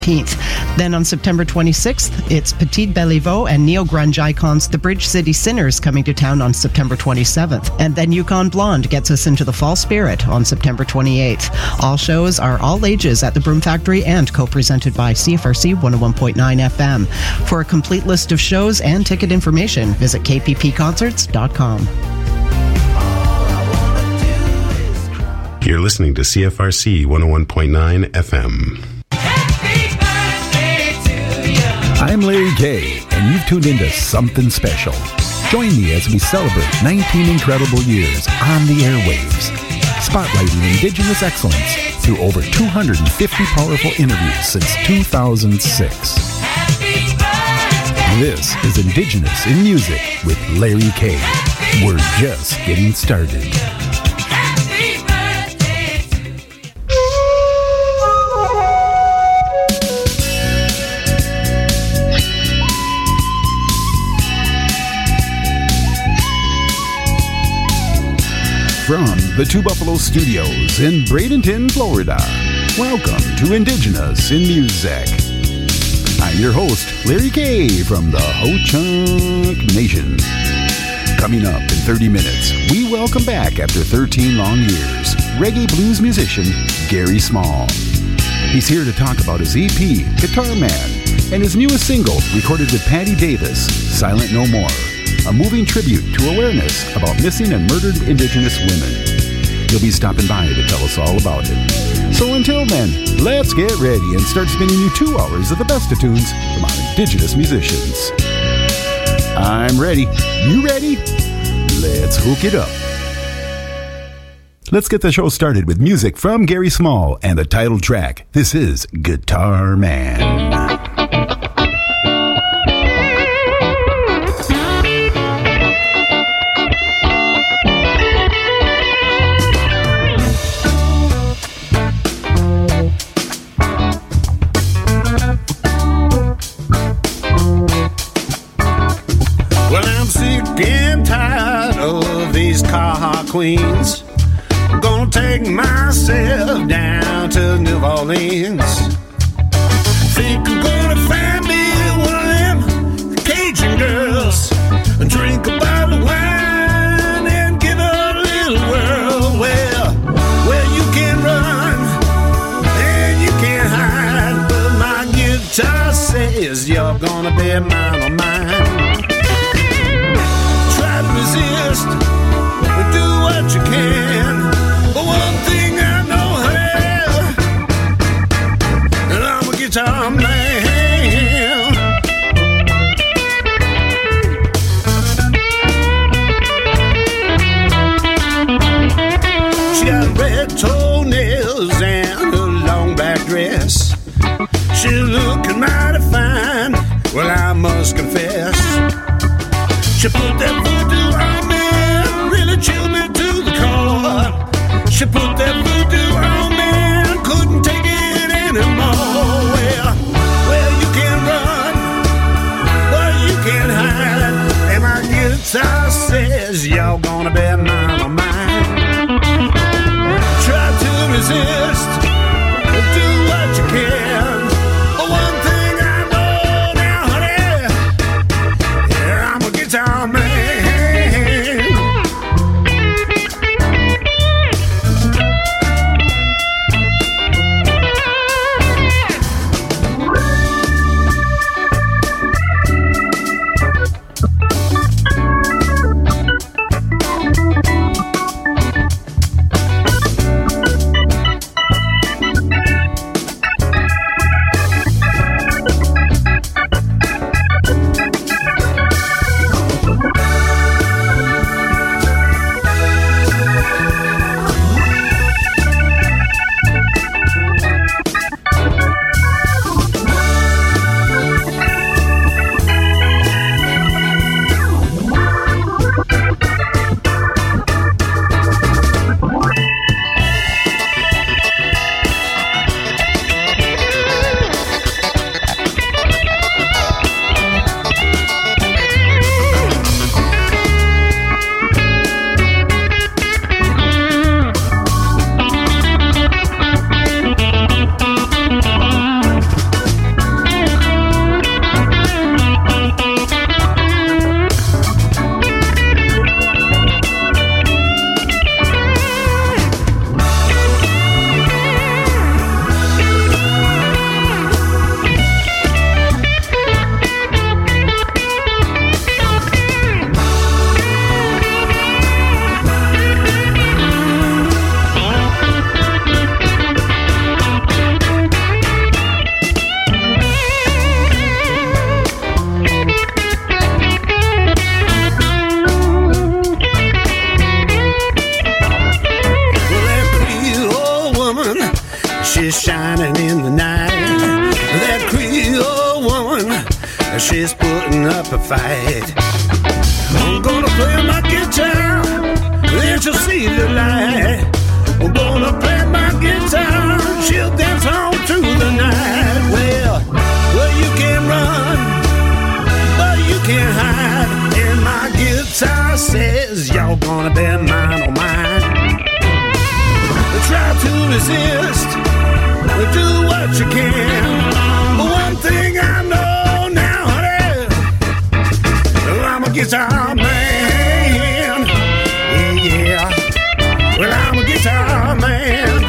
Then on September 26th, it's Petite Beliveau and neo-grunge icons The Bridge City Sinners coming to town on September 27th. And then Yukon Blonde gets us into the fall spirit on September 28th. All shows are all ages at the Broom Factory and co-presented by CFRC 101.9 FM. For a complete list of shows and ticket information, visit kppconcerts.com. You're listening to CFRC 101.9 FM. I'm Larry Kay, and you've tuned into Something Special. Join me as we celebrate 19 incredible years on the airwaves, spotlighting Indigenous excellence through over 250 powerful interviews since 2006. This is Indigenous in Music with Larry Kay. We're just getting started. From the Two Buffalo Studios in Bradenton, Florida, welcome to Indigenous in Music. I'm your host, Larry Kay from the Ho-Chunk Nation. Coming up in 30 minutes, we welcome back after 13 long years, reggae blues musician Gary Small. He's here to talk about his EP, Guitar Man, and his newest single recorded with Patty Davis, Silent No More, a moving tribute to awareness about missing and murdered Indigenous women. He'll be stopping by to tell us all about it. So until then, let's get ready and start spinning you 2 hours of the best of tunes from our Indigenous musicians. I'm ready. You ready? Let's hook it up. Let's get the show started with music from Gary Small and the title track. This is Guitar Man. Queens. I'm gonna take myself down to New Orleans. Think I'm gonna find me one of them Cajun girls and drink a bottle of wine and give her a little whirl. Well, you can run and you can hide, but my guitar says you're gonna be mine or mine. Try to resist. Do what you can, but one thing I know, and I'm a guitar man. She got red toenails and a long black dress. She's looking mighty fine, well I must confess. She put that voodoo on me, chilled me to the core. She put that voodoo on me and couldn't take it anymore. Well, you can run, but you can hide. And my guitar says you're gonna be mine or mine. Try to resist, do what you can. But one thing I know now, honey, yeah, I'm a guitar man. Creole woman, she's putting up a fight. I'm gonna play my guitar, then she'll see the light. I'm gonna play my guitar, she'll dance on through the night. Well, you can run, but you can't hide. And my guitar says, y'all gonna be mine or mine. Try to resist, do what you can. But one thing I know now, honey, I'm a guitar man. Yeah, well, I'm a guitar man.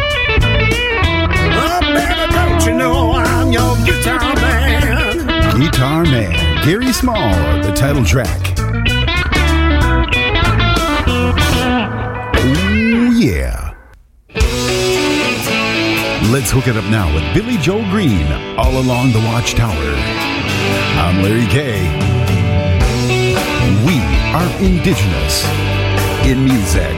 Oh, baby, don't you know I'm your guitar man? Guitar Man, Gary Small, the title track. Ooh, yeah. Let's hook it up now with Billy Joe Green, All Along the Watchtower. I'm Larry K. We are indigenous in music.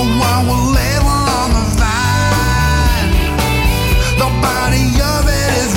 Nobody of it is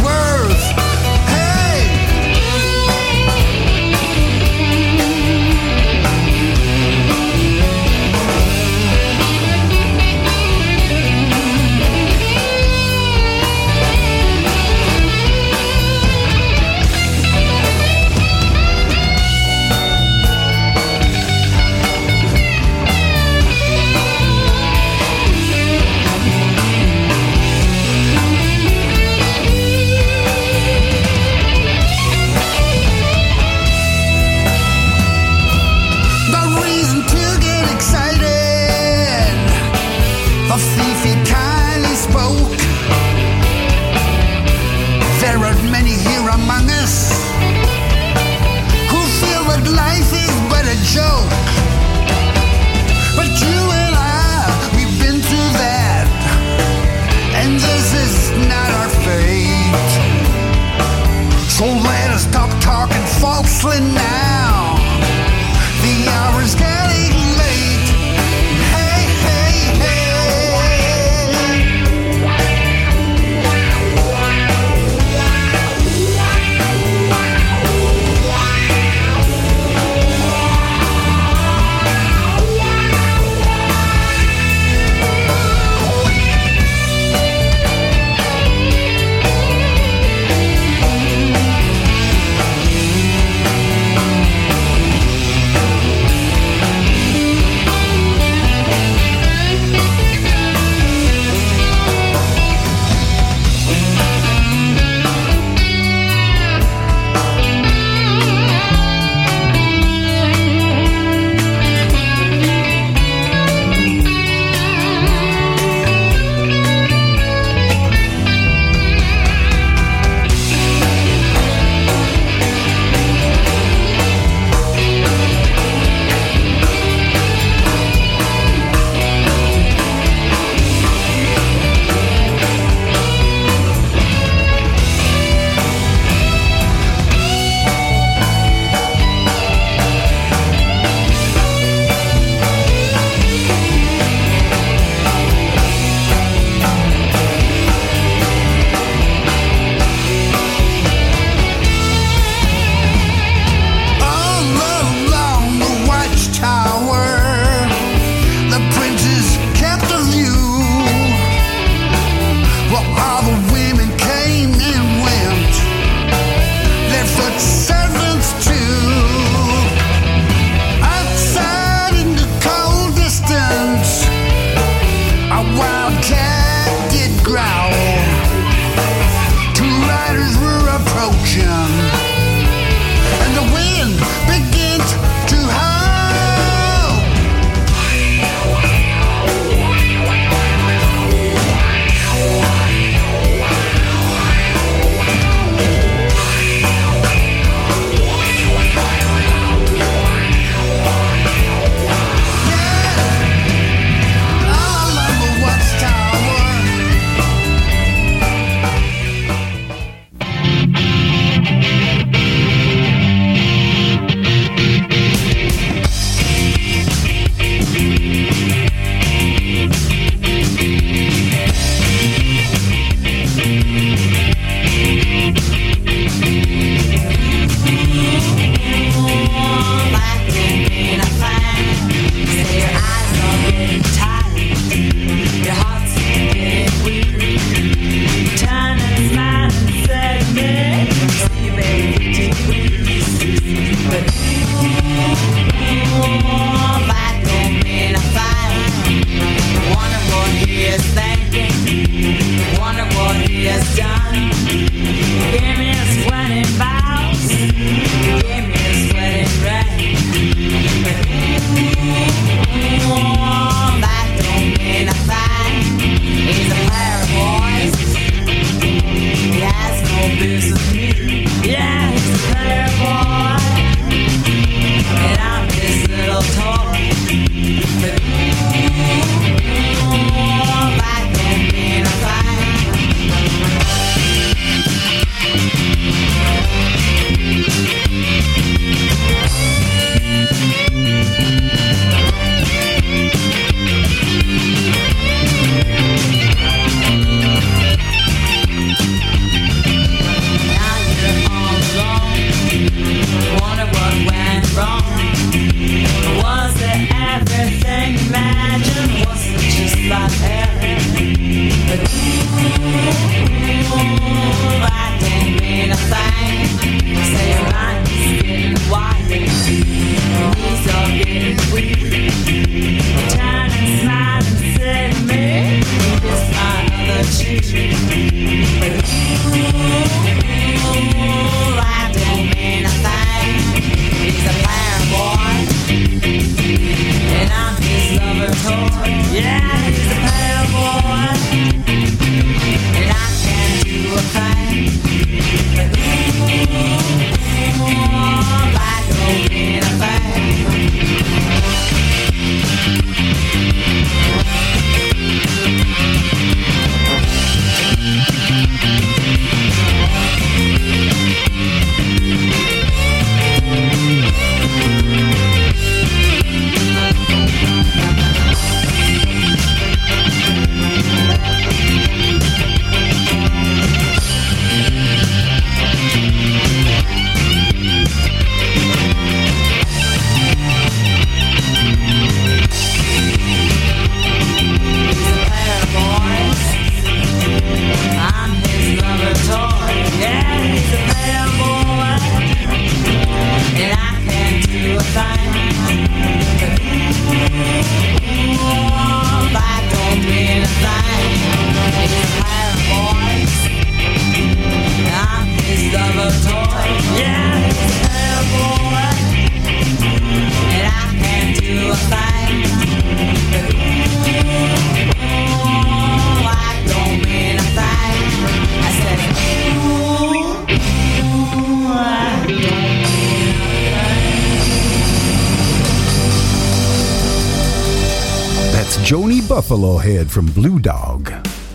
Joni Buffalo Head from Blue Dog,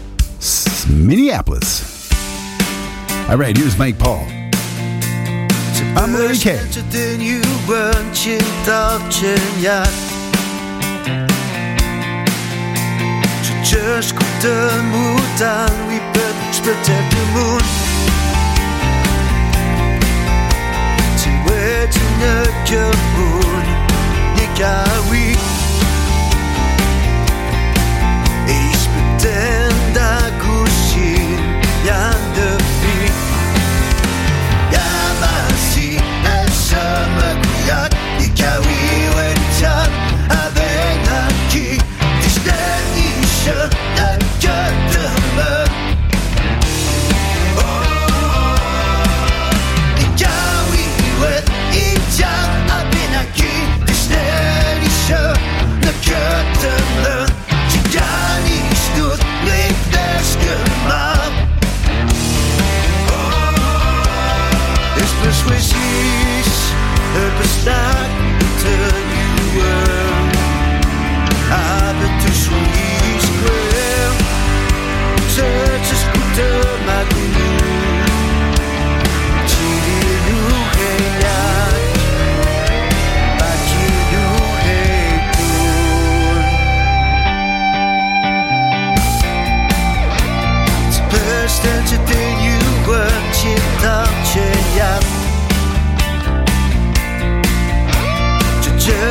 Minneapolis. All right, here's Mike Paul. I'm Larry K. Just couldn't move down, we better protect the moon. To where to knock your moon, Nikawi. Ich pretenda kushin, yandefi. Yamasi, Eshama Kuyat, Nikawi, Wenchan, Abenaki, Disdanisha, and Gutterman. Nikawi, with Injan, Abenaki, Disdanisha, the Gutterman. Johnny stood with their skumma. It's persuasive, bestaan until you were. Aber du schwierig quer, such a scooter, my blue. Chili, you hate that. But you hate to think you weren't touching yet.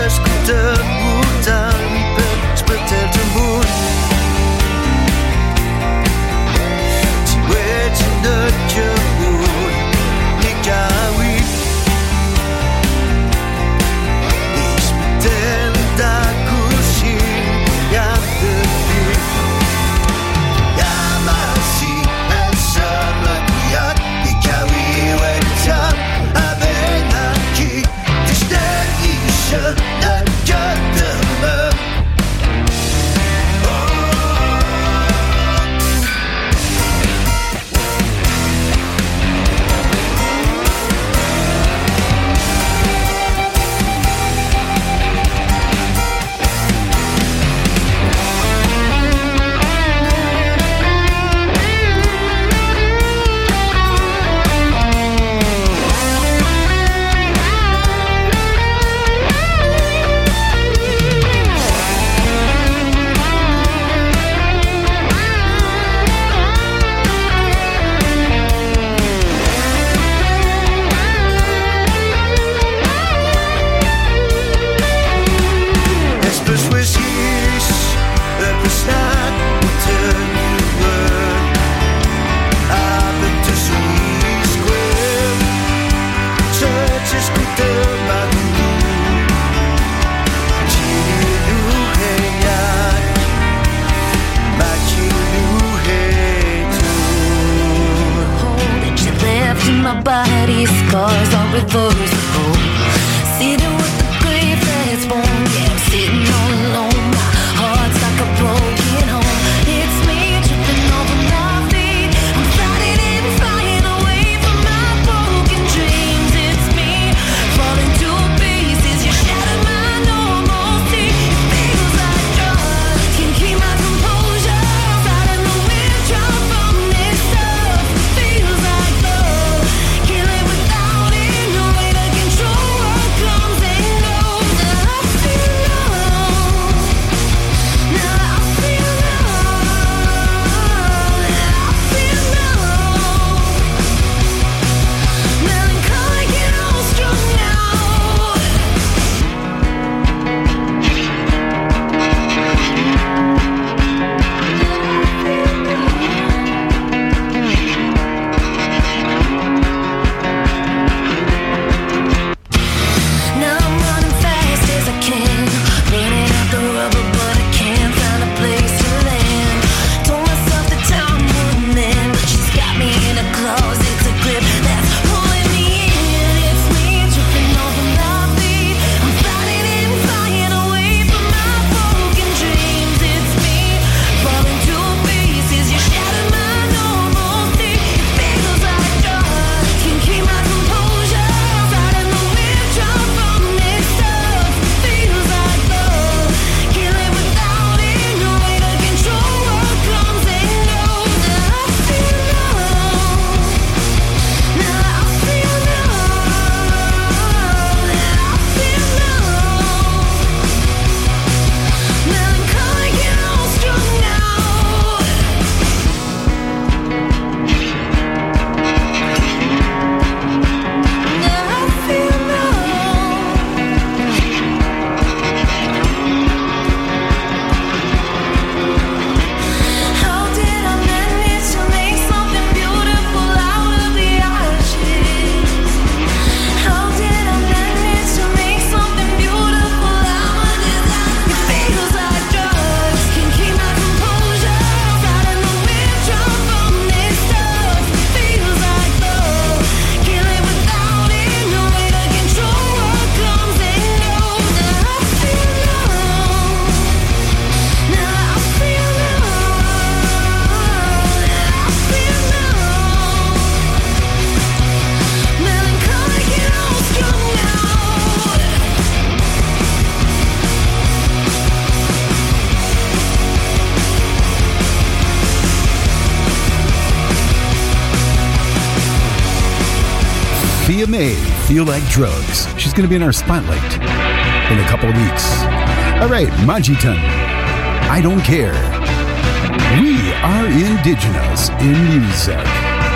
Tia May, Feel Like Drugs. She's going to be in our spotlight in a couple of weeks. All right, Majitan, I Don't Care. We are indigenous in music.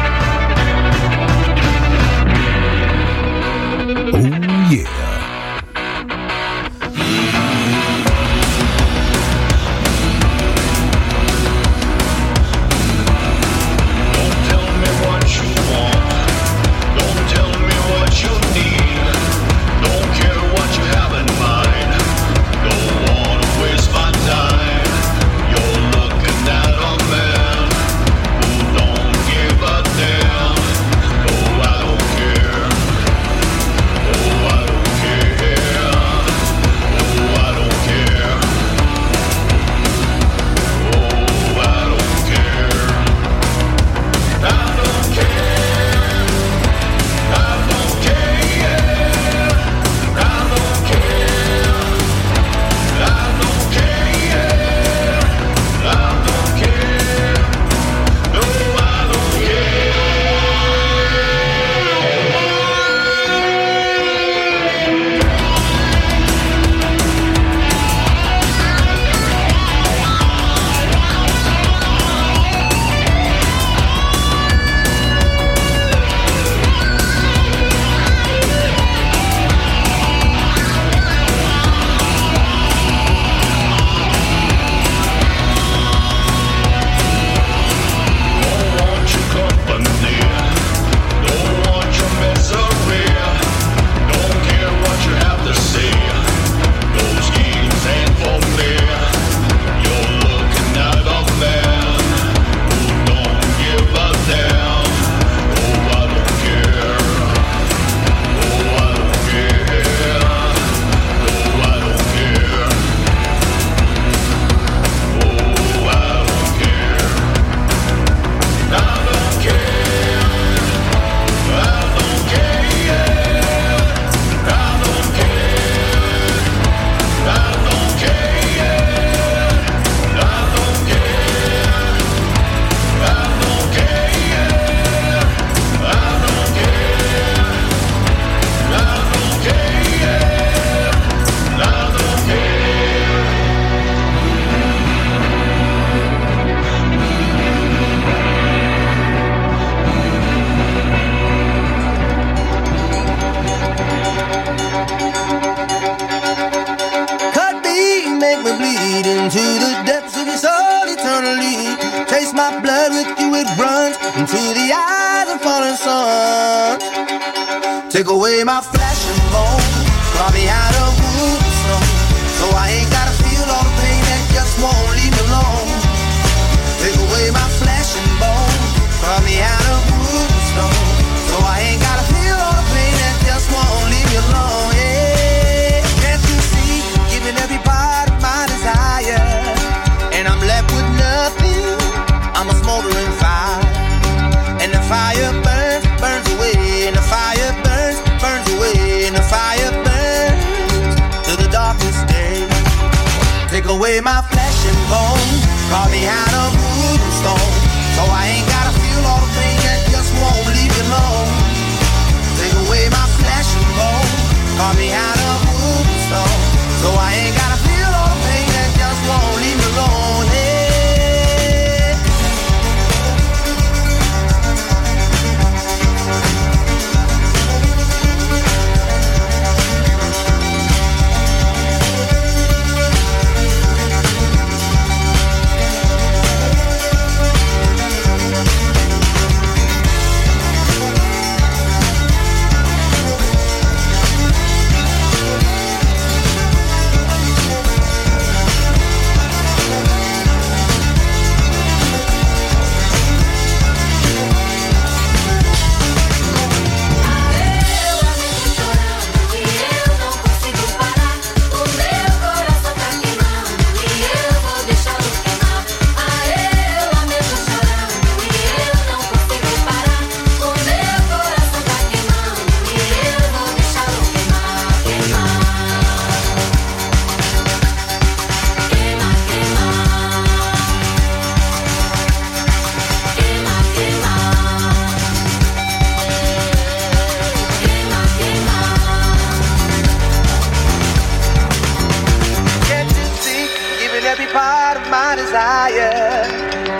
Oh, yeah. Take away my flesh and bone, carve me out of wood and stone, so I ain't gotta feel all the pain that just won't leave me alone. Take away my flesh and bone, carve me out of wood and stone, so I ain't gotta feel all the pain that just won't leave me alone. Yeah, can't you see, giving every part of my desire, and I'm left with nothing. I'm a smoldering fire, and the fire burns, burns away, and the fire burns, burns away, and the fire burns to the darkest day. Take away my flesh and bone, carve me out of wood and stone, so I ain't gotta feel all the pain that just won't leave me alone. Take away my flesh and bone, carve me out of wood and stone, so I ain't gotta feel all the pain that just won't leave me alone. Hey.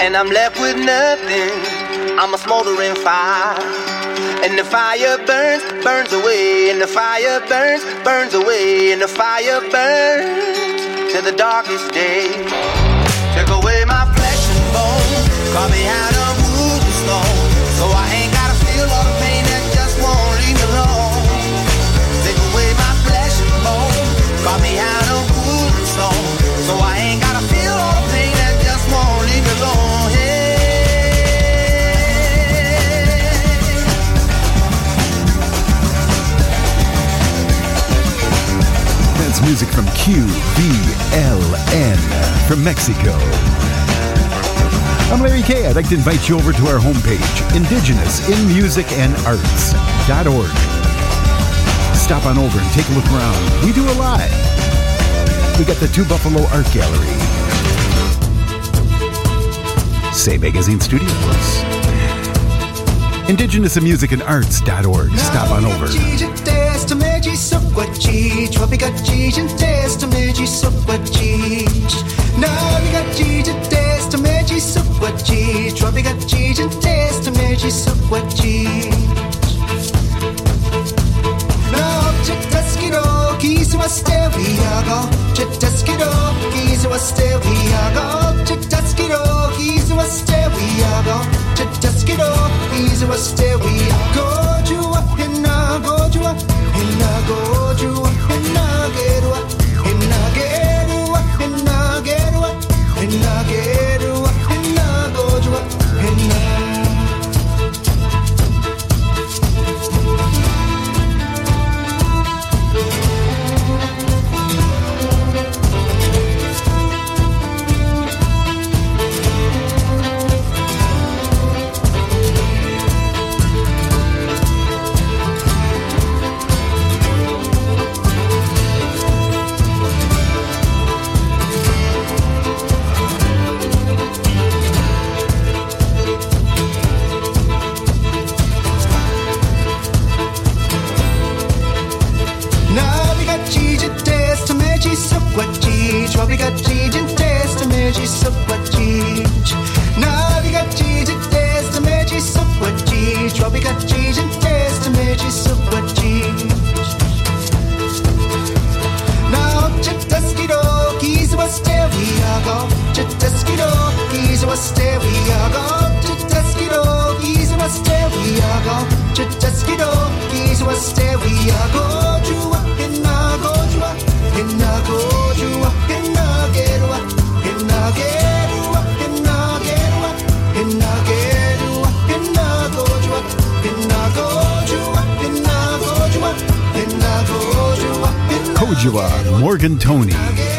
and I'm left with nothing. I'm a smoldering fire, and the fire burns, burns away, and the fire burns, burns away, and the fire burns to the darkest day. Took away my flesh and bone, carved me out of wood and stone, so I ain't gotta feel all the pain that just won't leave me alone. Take away my flesh and bone, carved me out of wood and stone, so I ain't gotta feel all the pain that just won't leave me alone. Hey. That's music from QVLN from Mexico. I'm Larry K. I'd like to invite you over to our homepage, indigenousinmusicandarts.org. Stop on over and take a look around. We do a lot. We got the Two Buffalo Art Gallery, Say Magazine Studios, indigenousinmusicandarts.org. Stop on over. Morgan Tony.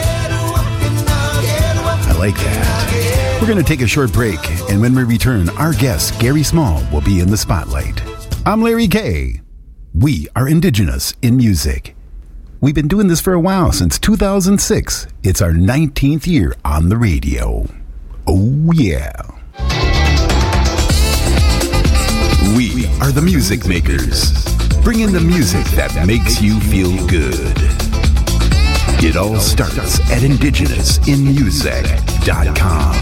I like that. We're going to take a short break, and when we return, our guest, Gary Small, will be in the spotlight. I'm Larry K. We are Indigenous in Music. We've been doing this for a while, since 2006. It's our 19th year on the radio. Oh, yeah. We are the music makers, bringing the music that makes you feel good. It all starts at indigenousinmusic.com.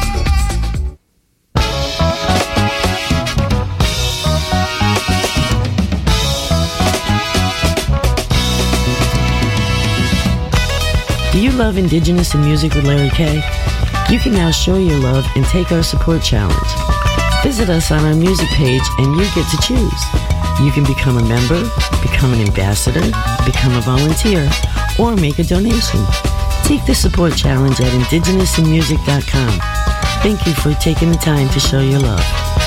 Do you love Indigenous in Music with Larry K? You can now show your love and take our support challenge. Visit us on our music page and you get to choose. You can become a member, become an ambassador, become a volunteer, or make a donation. Take the support challenge at indigenousinmusic.com. Thank you for taking the time to show your love.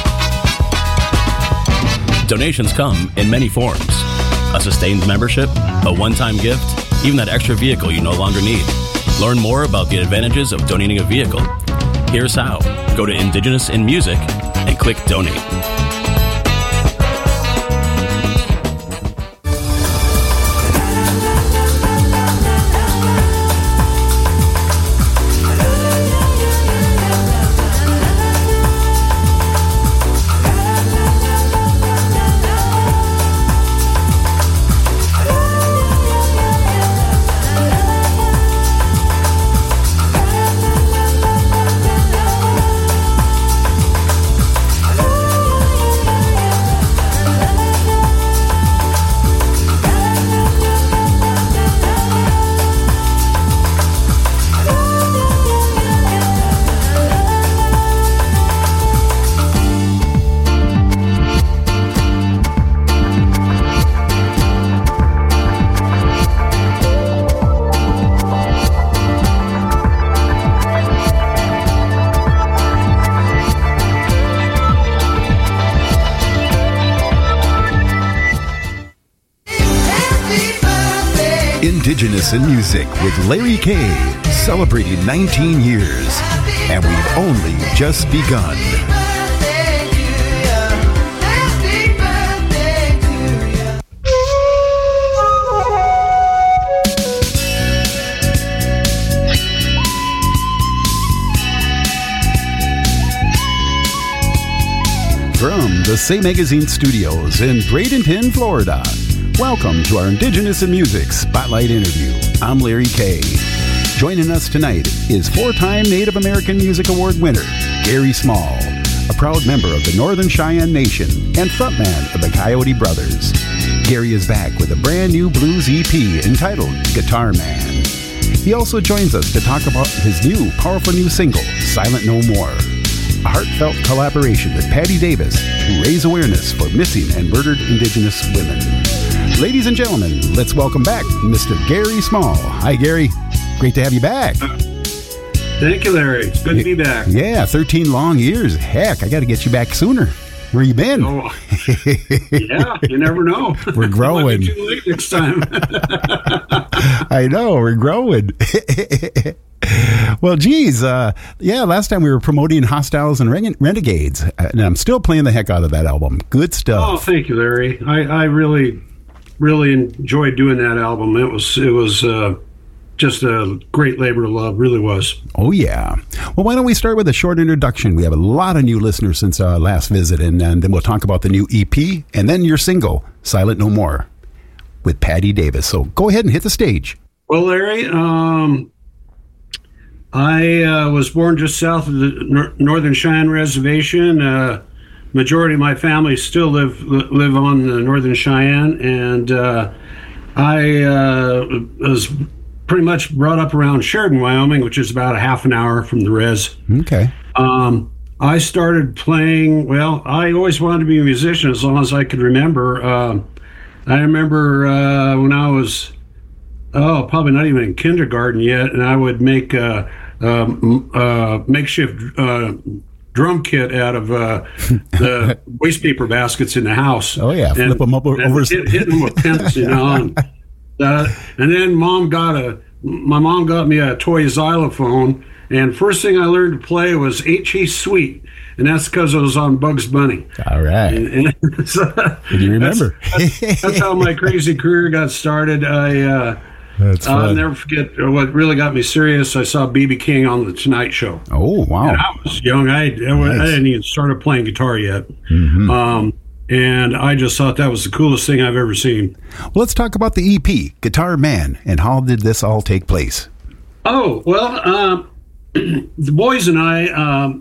Donations come in many forms. A sustained membership, a one-time gift, even that extra vehicle you no longer need. Learn more about the advantages of donating a vehicle. Here's how. Go to Indigenous in Music and click Donate. Indigenous in Music with Larry K, celebrating 19 years. And we've only just begun. From the Say Magazine studios in Bradenton, Florida, welcome to our Indigenous in Music Spotlight interview. I'm Larry K. Joining us tonight is four-time Native American Music Award winner, Gary Small, a proud member of the Northern Cheyenne Nation and frontman of the Coyote Brothers. Gary is back with a brand new blues EP entitled Guitar Man. He also joins us to talk about his new, powerful new single, Silent No More. A heartfelt collaboration with Patty Davis to raise awareness for missing and murdered Indigenous women. Ladies and gentlemen, let's welcome back Mr. Gary Small. Hi, Gary. Great to have you back. Thank you, Larry. It's good to be back. Yeah, 13 long years. Heck, I got to get you back sooner. Where you been? Oh, yeah, you never know. We're growing. It might be too late next time. I know, we're growing. Well, geez, last time we were promoting Hostiles and Renegades, and I'm still playing the heck out of that album. Good stuff. Oh, thank you, Larry. I really enjoyed doing that album. It was just a great labor of love, really was. Oh, yeah. Well, why don't we start with a short introduction? We have a lot of new listeners since our last visit, and then we'll talk about the new EP, and then your single, Silent No More, with Patty Davis. So go ahead and hit the stage. Well, Larry, I was born just south of the Northern Cheyenne Reservation. Majority of my family still live on the Northern Cheyenne, and I was pretty much brought up around Sheridan, Wyoming, which is about a half an hour from the res. Okay. I started playing, well, I always wanted to be a musician as long as I could remember. I remember when I was, probably not even in kindergarten yet, and I would make makeshift drum kit out of the waste paper baskets in the house. Oh, yeah, flip them up over. Hit them with pins, you know. And then my mom got me a toy xylophone, and first thing I learned to play was H.E. Sweet, and that's because I was on Bugs Bunny. All right. And so do you remember? That's how my crazy career got started. I'll never forget what really got me serious. I saw B.B. King on The Tonight Show. Oh, wow. And I was young. I hadn't even started playing guitar yet. Mm-hmm. And I just thought that was the coolest thing I've ever seen. Well, let's talk about the EP, Guitar Man, and how did this all take place? Oh, well, the boys and I,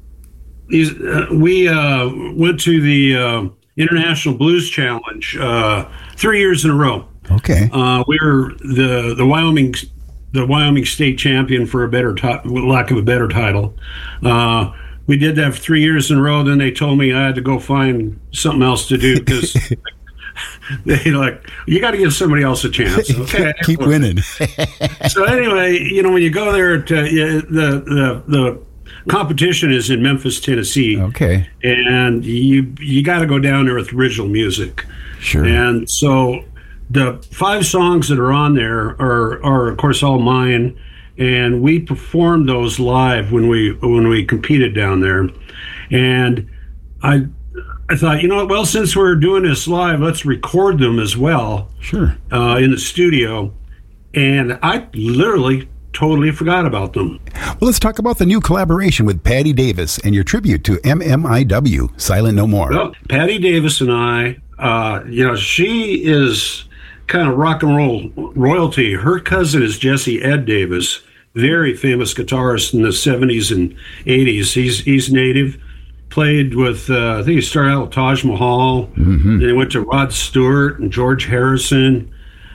we went to the International Blues Challenge 3 years in a row. Okay. We were the Wyoming state champion for lack of a better title. We did that for 3 years in a row. Then they told me I had to go find something else to do because they you got to give somebody else a chance. Okay, keep winning. So anyway, when you go there to the competition is in Memphis, Tennessee. Okay, and you got to go down there with original music. Sure. And so the 5 songs that are on there are of course all mine. And we performed those live when we competed down there, and I thought, well, since we're doing this live, let's record them as well. Sure. In the studio, and I literally totally forgot about them. Well, let's talk about the new collaboration with Patty Davis and your tribute to MMIW, Silent No More. Well, Patty Davis and I, she is kind of rock and roll royalty. Her cousin is Jesse Ed Davis, very famous guitarist in the 70s and 80s. He's native, played with, I think he started out with Taj Mahal, then he went to Rod Stewart and George Harrison,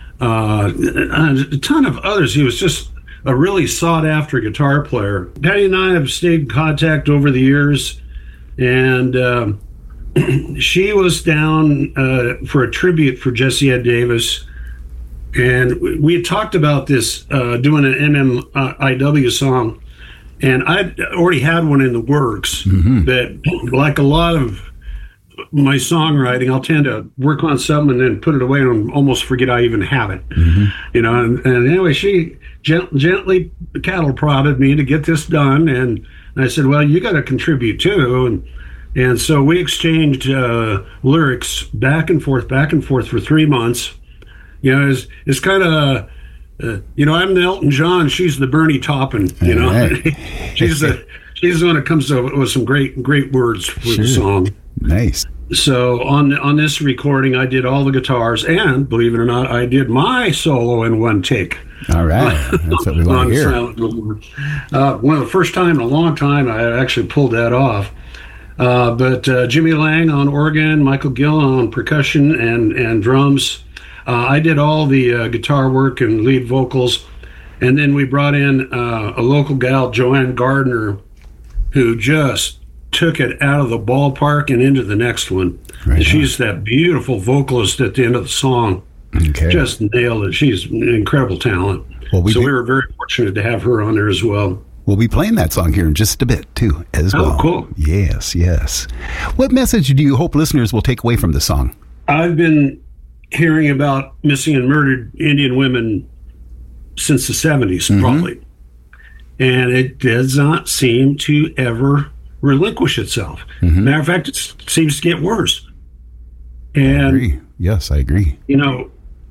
a ton of others. He was just a really sought-after guitar player. Patty and I have stayed in contact over the years, and she was down for a tribute for Jesse Ed Davis. And we had talked about this, doing an MMIW song, and I'd already had one in the works that, like a lot of my songwriting, I'll tend to work on something and then put it away and almost forget I even have it. You know, and anyway, she gently cattle prodded me to get this done, and I said, well, you got to contribute too. And so we exchanged lyrics back and forth for 3 months. You know, it's kind of, you know, I'm the Elton John, she's the Bernie Taupin, you know. Right. she's the one that comes up with some great words for the song. Nice. So on this recording, I did all the guitars, and believe it or not, I did my solo in one take. All right, that's what we want to hear. One of the first time in a long time I actually pulled that off. But Jimmy Lang on organ, Michael Gill on percussion and drums. I did all the guitar work and lead vocals, and then we brought in a local gal, Joanne Gardner, who just took it out of the ballpark and into the next one. Right. She's that beautiful vocalist at the end of the song. Okay. Just nailed it. She's an incredible talent. Well, we were very fortunate to have her on there as well. We'll be playing that song here in just a bit, too, as well. Oh, cool. Yes. What message do you hope listeners will take away from the song? I've been hearing about missing and murdered Indian women since the 70s, probably. And it does not seem to ever relinquish itself. Matter of fact, it seems to get worse. And I agree. Yes, I agree. You know,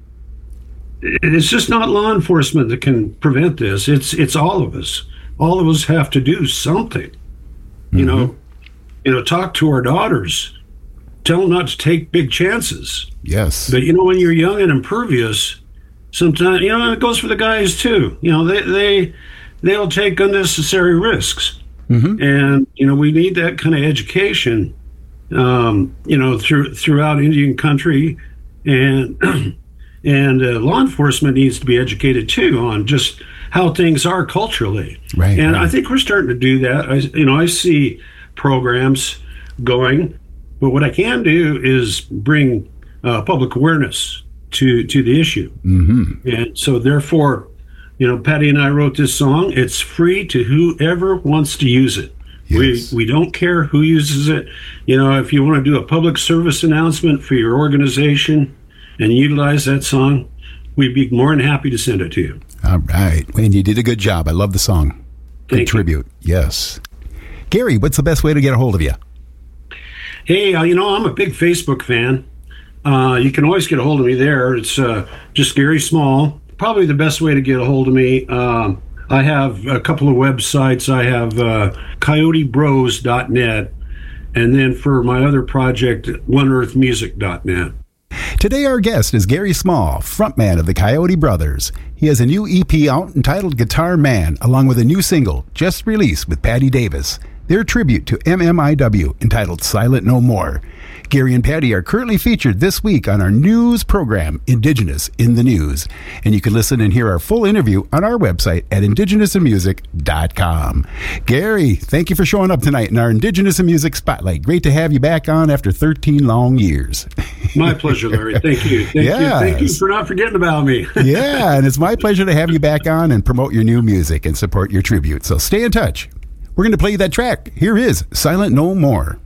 it's just not law enforcement that can prevent this. It's all of us. All of us have to do something. You know, talk to our daughters. Tell them not to take big chances. Yes. But, you know, when you're young and impervious, sometimes, you know, it goes for the guys too. You know, they'll take unnecessary risks. And, you know, we need that kind of education, you know, throughout Indian country, and law enforcement needs to be educated too on just how things are culturally. Right. And I think we're starting to do that. I see programs going, but what I can do is bring public awareness to the issue. And so therefore, you know, Patty and I wrote this song. It's free to whoever wants to use it. Yes. We don't care who uses it. You know, if you want to do a public service announcement for your organization and utilize that song, we'd be more than happy to send it to you. All right. Wayne, you did a good job. I love the song. Good tribute. Yes. Gary, what's the best way to get a hold of you? Hey, you know, I'm a big Facebook fan. You can always get a hold of me there. It's just Gary Small. Probably the best way to get a hold of me. I have a couple of websites. I have coyotebros.net, and then for my other project, oneearthmusic.net. Today our guest is Gary Small, frontman of the Coyote Brothers. He has a new EP out entitled Guitar Man, along with a new single just released with Patty Davis. Their tribute to MMIW entitled Silent No More. Gary and Patty are currently featured this week on our news program, Indigenous in the News. And you can listen and hear our full interview on our website at indigenousinmusic.com. Gary, thank you for showing up tonight in our Indigenous in Music Spotlight. Great to have you back on after 13 long years. My pleasure, Larry. Thank you. Thank you for not forgetting about me. Yeah, and it's my pleasure to have you back on and promote your new music and support your tribute. So stay in touch. We're going to play you that track. Here is Silent No More.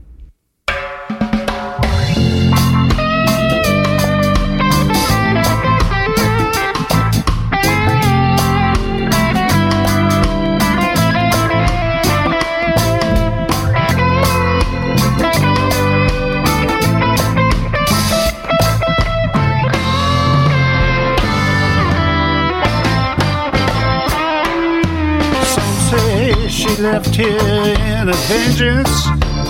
Left here in a vengeance,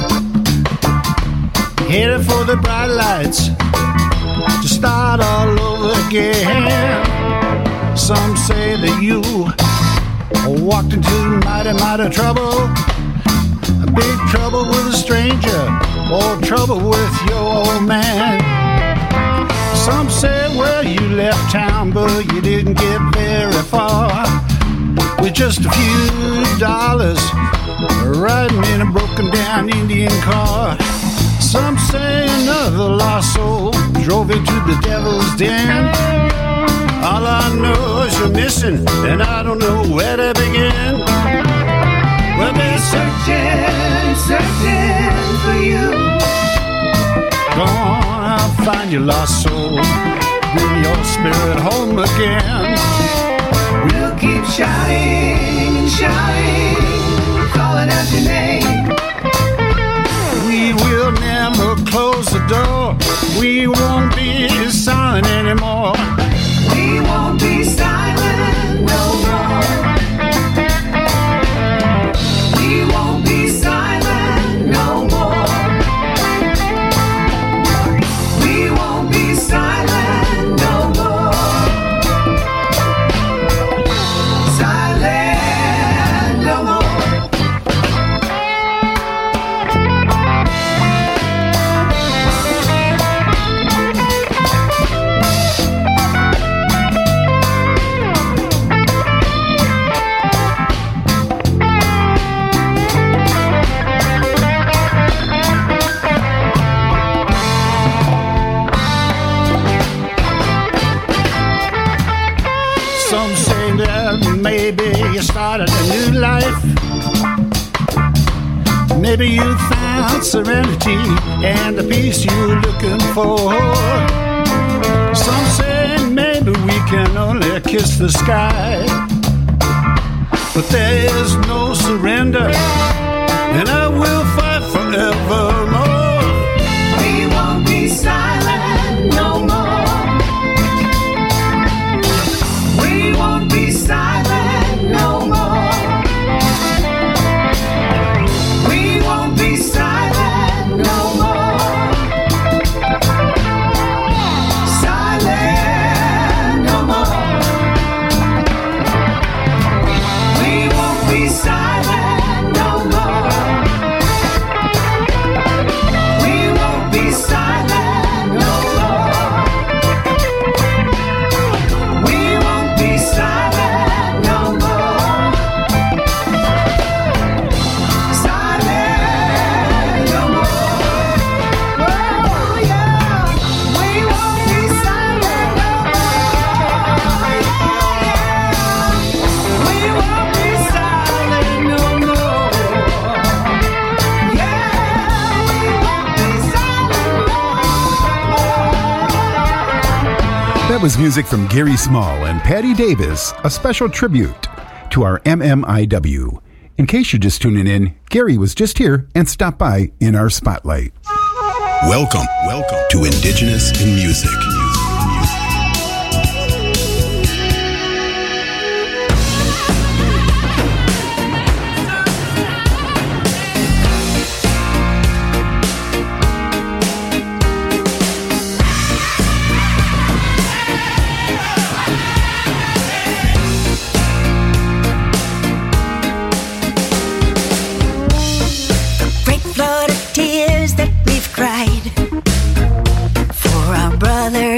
headed for the bright lights to start all over again. Some say that you walked into mighty trouble, a big trouble with a stranger, or trouble with your old man. Some say, well, you left town, but you didn't get very far, with just a few dollars, riding in a broken down Indian car. Some say another lost soul drove into the devil's den. All I know is you're missing, and I don't know where to begin. Well, they're searching for you. Gonna find your lost soul, bring your spirit home again. We'll keep shouting and shouting, calling out your name. We will never close the door. We won't be silent anymore. We won't be silent no more. We won't be silent no more. We won't be silent no more. Silent no more. Some say that maybe you started a new life. Maybe you found serenity and the peace you're looking for. Some say maybe we can only kiss the sky, but there's no surrender, and I will fight forevermore. We won't be silent no more. We won't be silent no more. We won't be silent no more. Silent no more. We won't be silent no more. We won't be silent no more. We won't be silent no more. Silent no more. Oh yeah, we won't be silent no more. We won't be silent no more. Yeah, we won't be silent no more. That was music from Gary Small and Patty Davis, a special tribute to our MMIW. In case you're just tuning in, Gary was just here and stopped by in our spotlight. Welcome to Indigenous in Music. Great flood of tears that we've cried for our brothers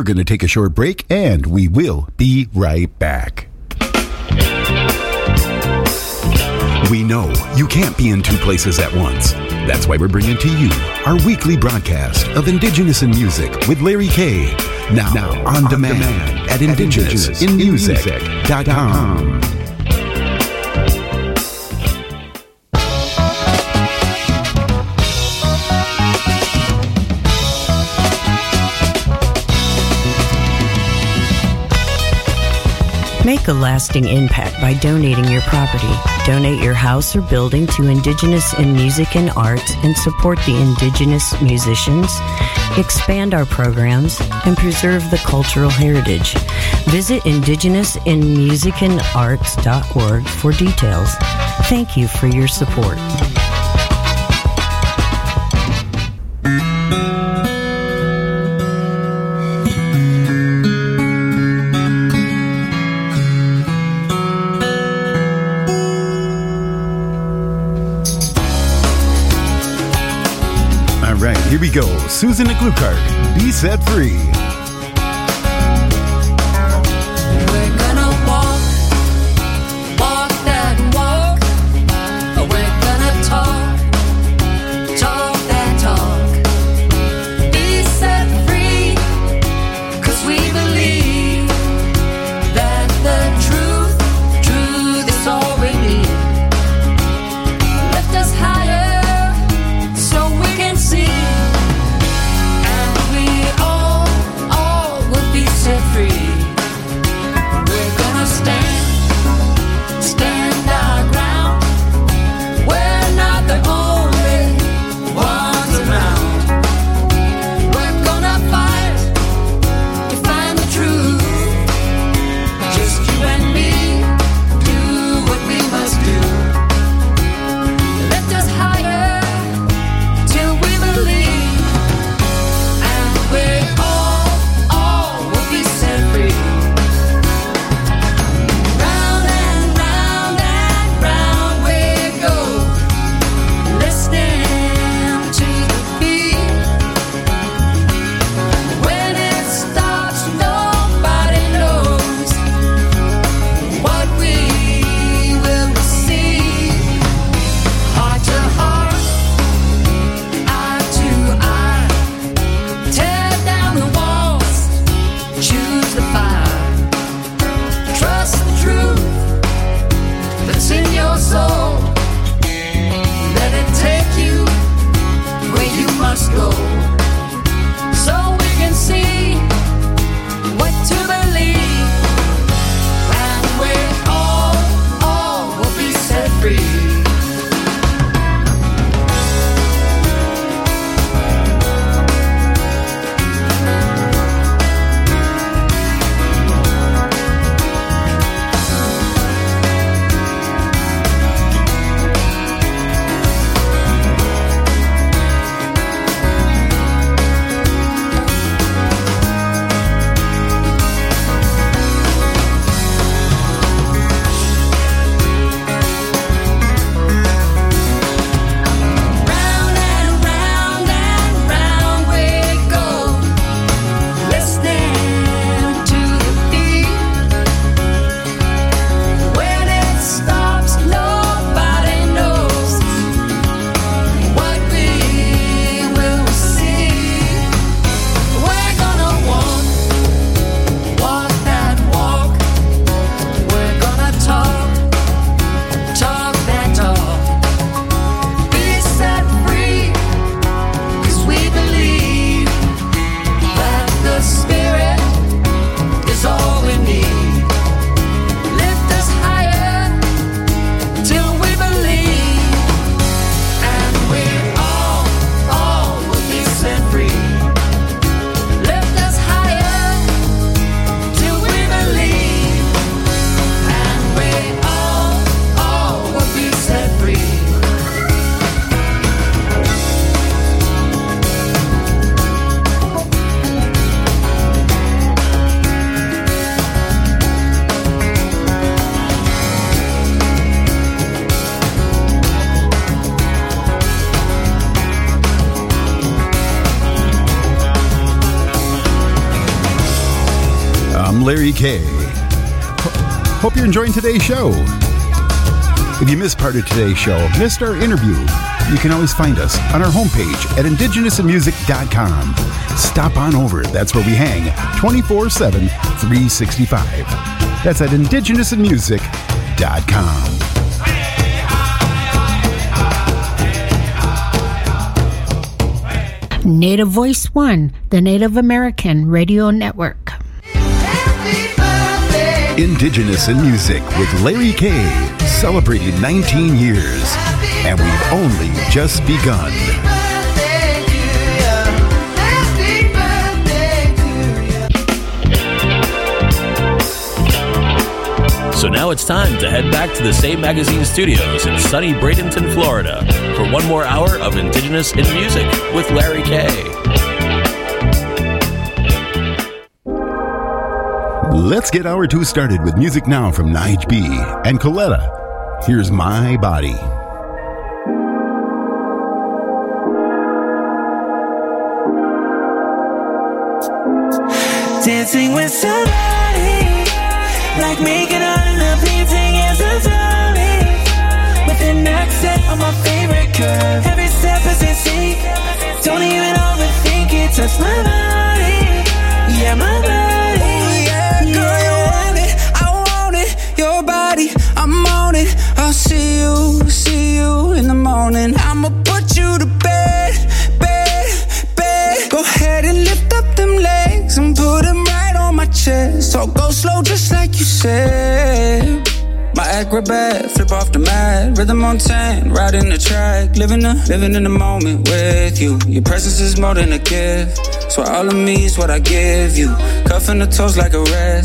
We're going to take a short break, and we will be right back. We know you can't be in two places at once. That's why we're bringing to you our weekly broadcast of Indigenous in Music with Larry K. Now on demand at indigenousinmusic.com. Make a lasting impact by donating your property. Donate your house or building to Indigenous in Music and Art and support the Indigenous musicians, expand our programs, and preserve the cultural heritage. Visit indigenousinmusicandarts.org for details. Thank you for your support. Here we go. Susan Gluckart, Be Set Free. We're gonna walk that walk. We're gonna talk that talk. Be set free, 'cause we believe that the truth is all we need. Lift us higher so we can see. from Larry K. Hope you're enjoying today's show. If you missed part of today's show, missed our interview, you can always find us on our homepage at indigenousinmusic.com. Stop on over. That's where we hang 24/7, 365. That's at indigenousinmusic.com. Native Voice One, the Native American Radio Network. Indigenous in Music with Larry K. Celebrating 19 years. And we've only just begun. So now it's time to head back to the Same Magazine studios in sunny Bradenton, Florida, for one more hour of Indigenous in Music with Larry K. Let's get hour 2 started with music now from Nige B and Coletta. Here's My Body. Dancing with somebody, like making art in a painting is a story, with an accent on my favorite curve. Every step is in sync, don't even overthink it. Touch my body, yeah, my body. Ooh, yeah, girl, you want it, I want it. Your body, I'm on it. I'll see you in the morning. I'ma put you to bed, bed, bed. Go ahead and lift up them legs and put them right on my chest. So go slow just like you said. My acrobat, flip off the mat. Rhythm on 10, riding the track. Living in the moment with you. Your presence is more than a gift. So all of me is what I give you. Cuffing the toes like a rest.